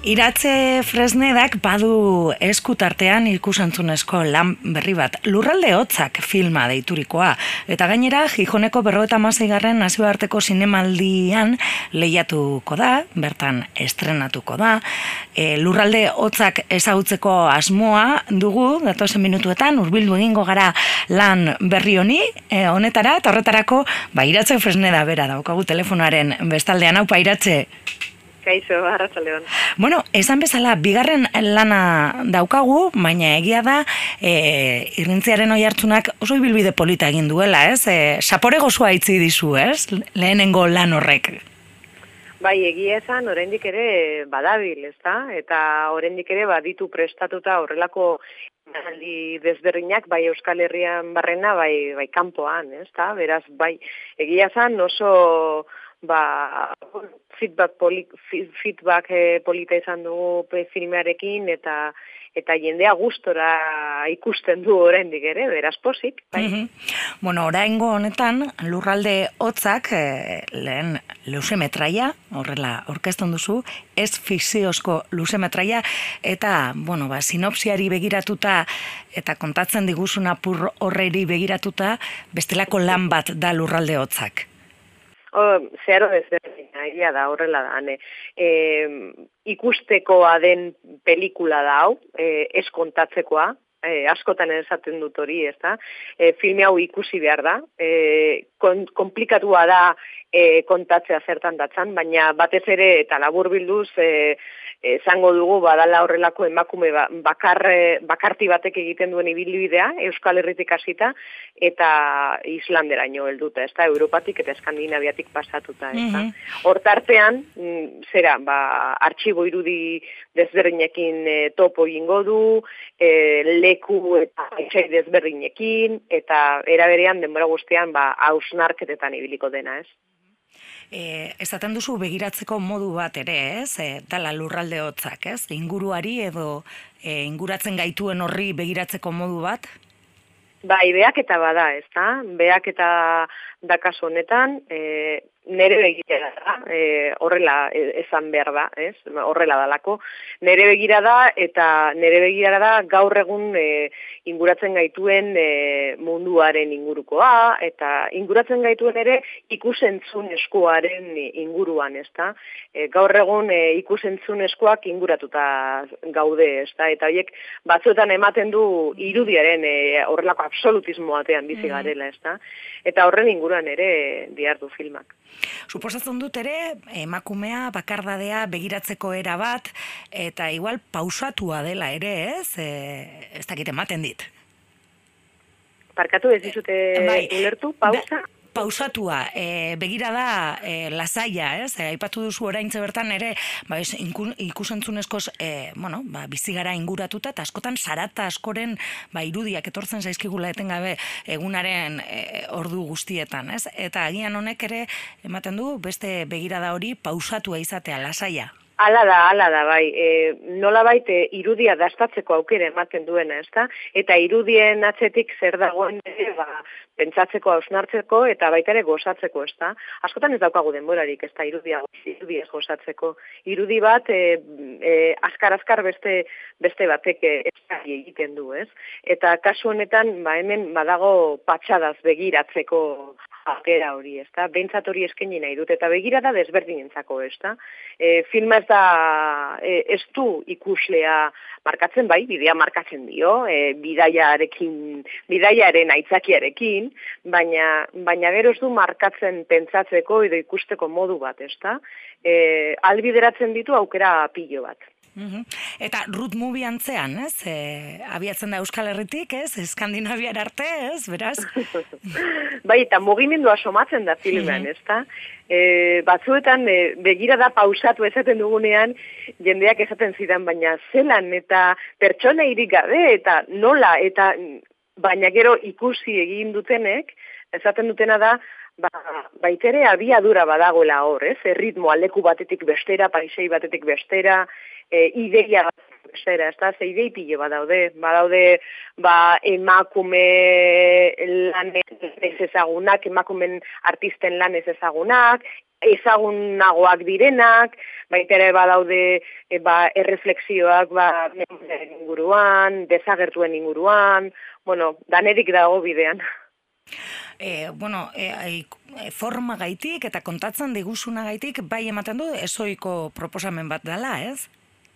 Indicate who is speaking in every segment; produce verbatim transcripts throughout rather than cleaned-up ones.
Speaker 1: Iratze Fresnedak badu eskutartean ikusentzunezko lan berri bat, Lurralde Hotzak filma deiturikoa, eta gainera Gijoneko berrogeita hamaseigarren nazioarteko zinemaldian lehiatuko da, bertan estrenatuko da. E, Lurralde Hotzak ezagutzeko asmoa dugu, datozen minutuetan, hurbildu egingo gara lan berri honi, e, honetara, eta horretarako, ba, Iratze Fresneda bera daukagu telefonoaren bestaldean, haupa Iratze.
Speaker 2: Kaixo, arratsaldeon.
Speaker 1: Bueno, esan bezala, bigarren lana daukagu, baina egia da, e, irrintziaren oihartzunak oso ibilbide polita egin duela, ez? E, sapore gozoa itzi dizu, ez? Lehenengo lan horrek.
Speaker 2: Bai, egia esan, oraindik ere badabil, ezta? Eta oraindik ere baditu prestatuta horrelako aldi desberdinak, bai Euskal Herrian barrena, bai, bai kanpoan, ezta? Beraz, bai, egia esan oso ba, feedback, poli, feedback eh, polita izan dugu filmearekin, eta eta jendea gustora ikusten du oraindik ere, beraz pozik. Bai.
Speaker 1: Mm-hmm. Bueno, oraingo honetan, Lurralde Hotzak, eh, lehen luzemetraia, horrela orkeston duzu, ez fikziozko luzemetraia, eta, bueno, ba, sinopsiari begiratuta, eta kontatzen diguzun apur horreri begiratuta, bestelako lan bat da Lurralde Hotzak.
Speaker 2: Oh, zeharo desberdina, egia da, horrela da. E, ikustekoa den pelikula da hau, e, ez kontatzekoa, e, askotan esaten dut hori, ez da? E, filme hau ikusi behar da, e, kon, komplikatua da e, kontatzea zertan datzan, baina batez ere eta labur bilduz, e, esango dugu badala horrelako emakume bakar, bakarti batek egiten duen ibilbidea, Euskal Herritik hasita, eta Islanderaino helduta, ez da, Europatik eta Eskandinaviatik pasatuta, ez da. Mm-hmm. Hortartean, zera, ba, artxibo irudi desberdinekin e, topo egingo du, e, leku eta etxai desberdinekin, eta eraberean denbora guztian, ba, hausnarketetan ibiliko dena, ez.
Speaker 1: E, esaten duzu begiratzeko modu bat ere, ez? E, dala Lurralde Hotzak, ez? Inguruari edo e, inguratzen gaituen horri begiratzeko modu bat?
Speaker 2: Bai, beaketa bada, ez da? Beaketa da kasu honetan, e, nere begira da, e, horrela esan behar da, ez? Horrela dalako. Nere begira da, eta nere begira da gaur egun e, inguratzen gaituen e, munduaren ingurukoa, eta inguratzen gaituen ere ikusentzun eskuaren inguruan, ez da? E, gaur egun e, ikusentzun eskuak inguratuta gaude, ez da? Eta horiek batzuetan ematen du irudiaren e, horrelako absolutismo batean bizi garela, ez da? Eta horren inguruan ere dihardu filmak.
Speaker 1: Suposatzen dut ere, emakumea, bakardadea, begiratzeko era bat, eta igual pausatua dela ere, ez? E, ez dakit ematen dit.
Speaker 2: Parkatu ez dizute bai, ulertu, pausa?
Speaker 1: Da, pausatua, e, begira da e, lasaia, ez? E, aipatu duzu oraintze bertan ere, ba, ez, ikusentzunezkoz, e, bueno, ba, bizigara inguratuta, eta askotan zarata askoren ba, irudiak etortzen zaizkigula etengabe egunaren e, ordu guztietan, ez? Eta agian honek ere ematen du beste begirada hori pausatua izatea, lasaia.
Speaker 2: Hala da, hala da, bai. E, nola baite irudia dastatzeko aukera ematen duena, ez da? Eta irudien atzetik zer dagoen ere, ba, pentsatzeko, hausnartzeko, eta baita ere gozatzeko, ez da? Askotan ez daukagu denborarik, ez da, irudia, irudia ez gozatzeko. Irudi bat, e, e, azkar-azkar beste, beste batek eskari egiten du, ez? Eta kasu honetan, ba, hemen badago patxadaz begiratzeko aukera hori, ez da? Behintzat hori eskaini nahi dut, eta begira da desberdinentzako, ez da? E, filma ez da, e, ez du ikuslea markatzen, bai, bidea markatzen dio, e, bidaiarekin, bidaiaren aitzakiarekin, baina, baina gero ez du markatzen pentsatzeko edo ikusteko modu bat, ez da? E, albideratzen ditu aukera pilo bat.
Speaker 1: Mm-hmm. Eta road movie antzean, ez? E, abiatzen da Euskal Herritik, ez? Eskandinaviar arte, ez? Beraz?
Speaker 2: Bai, eta mugimendua somatzen da filmean, mm-hmm. ez da? E, batzuetan e, begira da pausatu esaten dugunean, jendeak esaten zidan, baina zelan eta pertsona irik gabe, eta nola, eta baina gero ikusi egin dutenek, esaten dutena da, ba, baitere abiadura badagoela hor, ez? Erritmoa leku batetik bestera, paisei batetik bestera, e, ideia batetik bestera, ez da? Ze idei pile badaude, badaude ba, emakume lan ez ezagunak, emakumen artisten lan ez ezagunak, ezagunagoak direnak, baita ere badaude e, ba, erreflexioak ba, inguruan, desagertuen inguruan, bueno, danerik dago bidean.
Speaker 1: E, bueno, e, e, forma gaitik eta kontatzen diguzuna gaitik, bai ematen du ezoiko proposamen bat dela, ez?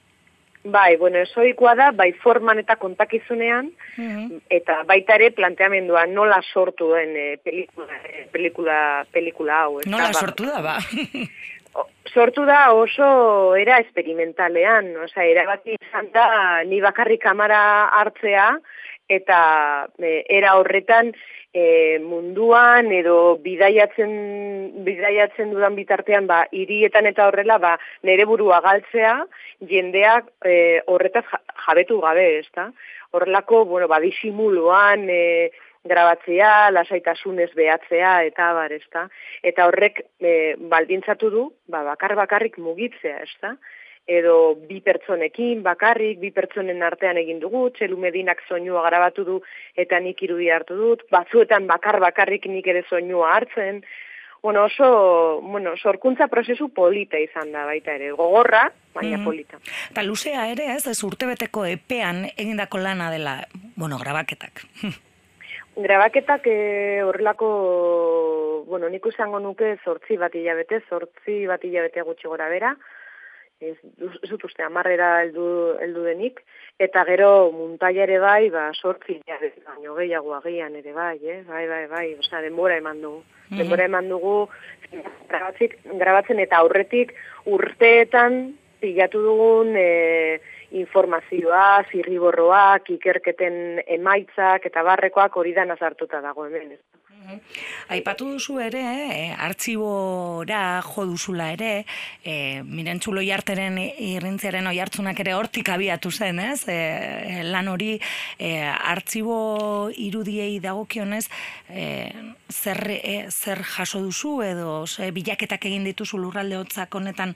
Speaker 2: Bai, bueno, ezoikoa da, bai forman eta kontakizunean,
Speaker 1: Mm-hmm.
Speaker 2: eta baita ere planteamendua nola sortu den e, pelikula, e, pelikula, pelikula hau. Ez
Speaker 1: Nola
Speaker 2: da,
Speaker 1: sortu da, ba?
Speaker 2: O, sortu da oso era esperimentalean, osea, erabaki izan da ni bakarrik kamera hartzea, eta e, era horretan e, munduan edo bidaiatzen bidaiatzen dudan bitartean ba hirietan eta horrela ba nere burua galtzea jendeak e, horretaz jabetu gabe, ezta? Horrelako, bueno, ba disimuluan e, grabatzea, lasaitasunez behatzea eta bar, ezta? Eta horrek e, baldintzatu du, ba bakar bakarrik mugitzea, ezta? Edo bi pertsonekin bakarrik, bi pertsonen artean egin dugu, Txelu Medinak soinua grabatu du eta nik irudi hartu dut, batzuetan bakar bakarrik nik ere soinua hartzen. Bueno, oso, bueno, sorkuntza prozesu polita izan da baita ere, gogorra, baina mm-hmm. polita.
Speaker 1: Eta luzea ere, ez, ez urtebeteko epean egindako lana dela, bueno, grabaketak.
Speaker 2: Grabaketak e, horrelako, bueno, nik izango nuke zortzi bat hilabete, zortzi bat hilabete gutxi gora bera, ez dut uste amarrera heldu, heldu denik, eta gero muntaia ere bai, ba, sortzi hilabete, baino gehiago agian ere bai, eh? bai, bai, bai, osea, denbora eman dugu. Mm-hmm. Denbora eman dugu, grabatzik, grabatzen eta aurretik urteetan pilatu dugun e, informazioa, zirriborroak, ikerketen emaitzak eta barrekoak hori da nazartuta dago hemen.
Speaker 1: Aipatu duzu ere, eh, artxibora jo duzula ere, eh, Mirentxu Loiarteren irrintziaren oihartzunak ere hortik abiatu zen, ez? Eh, lan hori eh, artxibo irudiei dagokionez, eh, zer, eh, zer jaso duzu edo ze bilaketak egin dituzu lurralde hotzak honetan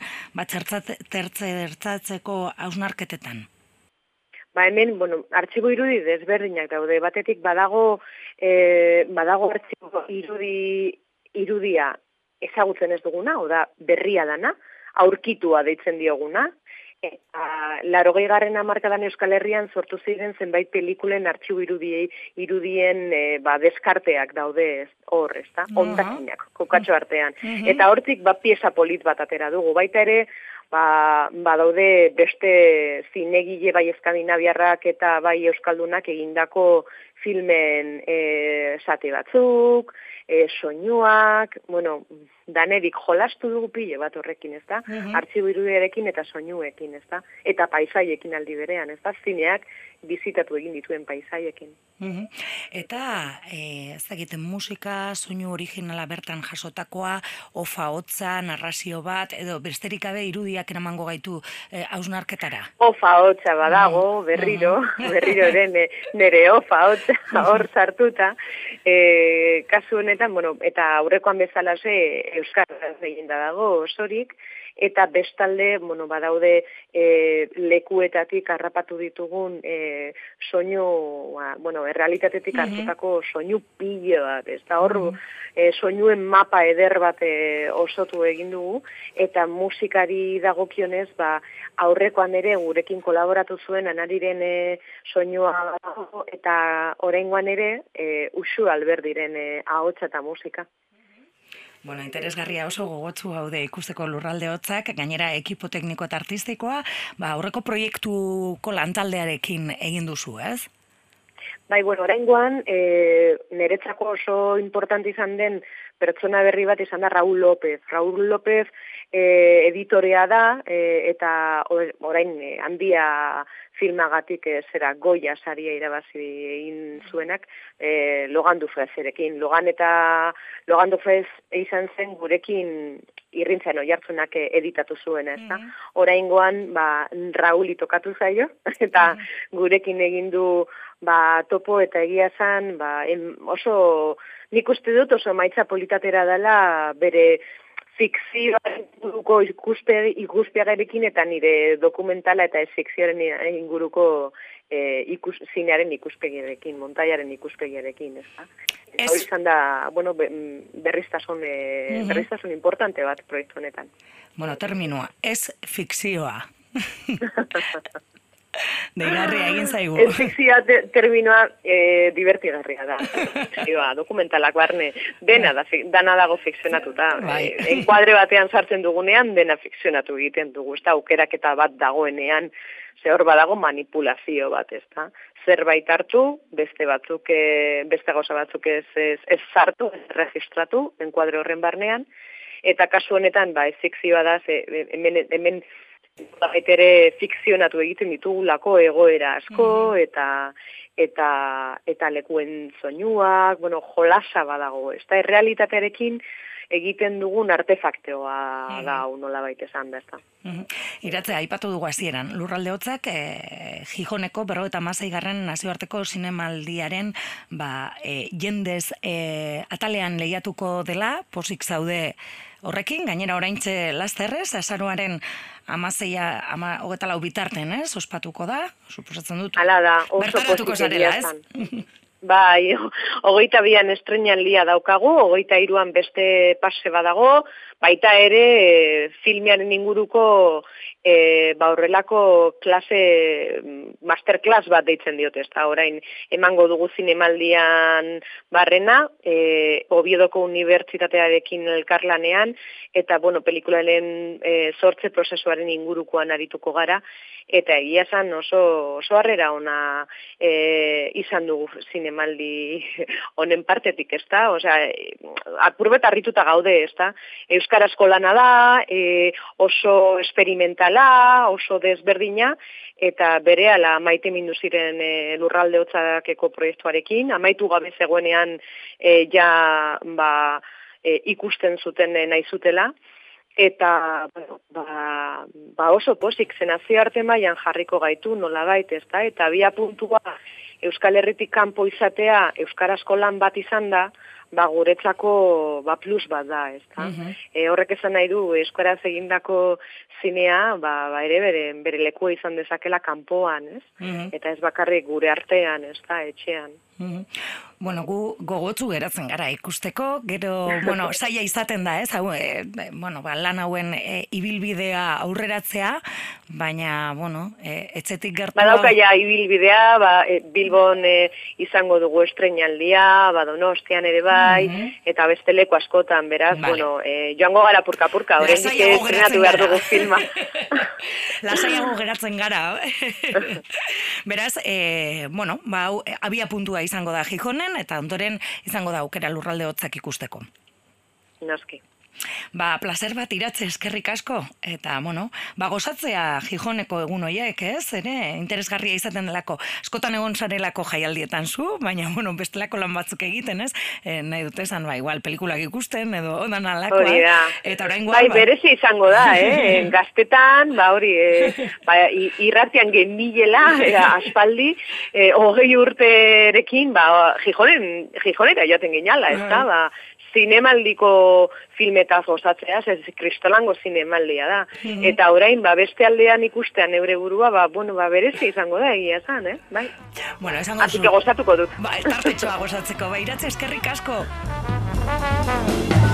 Speaker 1: batzertzatzeko hausnarketetan?
Speaker 2: Ba hemen, bueno, artxibo irudi desberdinak daude, batetik badago e, badago artxibo irudi, irudia ezagutzen ez duguna, oda berria dana, aurkitua deitzen dioguna, eta larogei garren hamarkadan Euskal Herrian sortu ziren zenbait pelikulen artxibo irudiei, irudien e, ba, deskarteak daude hor, ez da, ondakinak, kokatxo artean. Mm-hmm. Eta hortik ba, pieza polit bat atera dugu, baita ere, Ba, ba daude beste zinegile bai eskandinaviarrak eta bai euskaldunak egindako filmen e, sate batzuk, e, soinuak, bueno, danerik jolastu dugu pile bat horrekin, ez da? Mm-hmm. Artxibo irudiarekin eta soinuekin, ez da? Eta paisaiekin aldi berean, ez da? Zineak bizitatu egin dituen paisaiekin.
Speaker 1: Mm-hmm. Eta, e, ez egiten musika, soinu originala bertan jasotakoa, ofa hotza, narrazio bat, edo besterik gabe irudiak eramango gaitu hausnarketara? E,
Speaker 2: ofa hotza badago, berriro, mm-hmm. berriro ere nere ofa hotza hor sartuta, e, kasu honetan, bueno, eta aurrekoan bezalase euskaraz egin da dago osorik, eta bestalde, bueno, badaude e, lekuetatik harrapatu ditugun e, soinu, bueno, errealitatetik hartutako soinu pilo bat, ez da hor, e, soinuen mapa eder bat e, osotu egin dugu, eta musikari dagokionez, ba, aurrekoan ere gurekin kolaboratu zuen anariren e, soinua eta oraingoan ere e, Uxu Alberdiren e, ahotsa eta musika.
Speaker 1: Bueno, interesgarria oso gogotsu gaude ikusteko lurralde hotzak, gainera ekipo tekniko eta artistikoa, ba, aurreko proiektuko lantaldearekin egin duzu, ez?
Speaker 2: Bai, bueno, oraingoan, e, niretzako oso importante izan den pertsona berri bat izan da Raúl López. Raúl López e, editorea da, e, eta orain e, handia filmagatik e, zera Goya saria irabazi egin zuenak, e, Logan Dufrezerekin. Logan eta Logan Dufrez izan zen gurekin irrintzen oihartzunak editatu zuen, ez da? Mm-hmm. Oraingoan, ba, Raúli tokatu zaio, eta mm-hmm. gurekin egin du ba, topo eta egia zan, ba, em, oso, nik uste dut oso maitza politatera dela bere fikzioa ikuspeagarekin eta nire dokumentala eta ez fikzioaren inguruko e, ikus, zinearen ikuspegiarekin, montaiaren ikuspegiarekin, ez da? Ez... Hori izan da, bueno, berriztasun, e, uh-huh. berriztasun importante bat proiektu honetan.
Speaker 1: Bueno, terminua, ez fikzioa. Deigarria egin zaigu.
Speaker 2: Ez fikzioa te, terminoa e, divertigarria da. Fikzioa, dokumentalak barne, dena, da, dana dago fikzionatuta.
Speaker 1: Bai.
Speaker 2: E, enkuadre batean sartzen dugunean, dena fikzionatu egiten dugu. Ez da, aukeraketa bat dagoenean, ze hor badago manipulazio bat, ez da. Zerbait hartu, beste batzuk, e, beste gauza batzuk ez, ez, ez sartu, ez registratu, enkuadre horren barnean, eta kasu honetan, ba, ez fikzioa da, ze, hemen, hemen ere fikzionatu egiten ditugulako egoera asko, mm. eta eta eta lekuen soinuak, bueno, jolasa badago, ez da, errealitatearekin egiten dugun artefakteoa mm. da, unola baita esan da, ez da.
Speaker 1: Mm. Iratzea, aipatu dugu hasieran, Lurralde Hotzak, e, Gijoneko berrogeita hamaseigarren nazioarteko zinemaldiaren ba, e, jendez e, atalean lehiatuko dela, posik zaude horrekin, gainera oraintxe lasterrez, azaroaren amaseia, ama, hogeta lau bitarten, ez? Ospatuko da, suposatzen dut.
Speaker 2: Hala da, oso positikia ez? Bai, hogeita bian estrenaldia daukagu, hogeita hiruan beste pase badago, baita ere e, filmearen inguruko e, ba horrelako klase, masterclass bat deitzen diote, ez da, orain emango dugu zinemaldian barrena, e, Oviedoko Unibertsitatearekin elkarlanean, eta, bueno, pelikularen e, sortze prozesuaren ingurukoan arituko gara, eta egia esan oso, oso harrera ona e, izan dugu zinemaldi honen partetik, ez da? Osea, apurbet harrituta gaude, ez da? Euskarazko lana da, e, oso experimentala, oso desberdina, eta berehala maite mindu ziren e, Lurralde Hotzakeko proiektuarekin, amaitu gabe zegoenean e, ja ba, e, ikusten zuten e, nahi zutela, eta ba, ba oso posik zen nazioarte mailan jarriko gaitu nolabait, ez da? Eta bia puntua Euskal Herritik kanpo izatea euskarazko lan bat izan da, ba guretzako ba plus bat da, ez da? Uh-huh. E, horrek esan nahi du euskaraz egindako zinea, ba, ba ere bere, bere lekua izan dezakela kanpoan, ez? Uh-huh. Eta ez bakarrik gure artean, ez da, etxean.
Speaker 1: Uh-huh. Bueno, gu gogotsu geratzen gara ikusteko, gero, bueno, saia izaten da, ez? Hau, e, bueno, ba, lan hauen e, ibilbidea aurreratzea, baina, bueno, e, etxetik gertu...
Speaker 2: Badauka ja ibilbidea, ba, e, Bilbon e, izango dugu estrenaldia, ba, Donostian ere bai, uh-huh. eta beste leku askotan, beraz, vale. Bueno, e, joango gara purka-purka, oraindik estrenatu behar dugu filma.
Speaker 1: Lasaiago geratzen gara. Beraz, e, bueno, ba, abia puntua izango da Gijonen, eta ondoren izango da aukera Lurralde Hotzak ikusteko.
Speaker 2: Noski.
Speaker 1: Ba, placer bat Iratze, eskerrik asko, eta, bueno, ba, gozatzea Gijoneko egun hoiek, ez? Ere, interesgarria izaten delako, eskotan egon zarelako jaialdietan zu, baina, bueno, bestelako lan batzuk egiten, ez? E, nahi dut esan, ba, igual, pelikulak ikusten, edo ondan alakoa.
Speaker 2: Hori da.
Speaker 1: Eta orain
Speaker 2: bai, ba... berezi izango da, eh? Gaztetan, ba, hori, eh, ba, irratian genbilela, aspaldi, eh, hogei urterekin, ba, Gijonen, Gijonera joaten ginala, ez da, ba, zinemaldiko filmetaz gozatzea, ez kristolango zinemaldia da. Mm-hmm. Eta orain, ba, beste aldean ikustean eure burua, ba, bueno, ba, berezi izango da, egia zan, eh? Bai.
Speaker 1: Bueno, esango zu.
Speaker 2: Así que gozatuko dut.
Speaker 1: Ba, tartetxoa gozatzeko, ba, Iratze, eskerrik asko.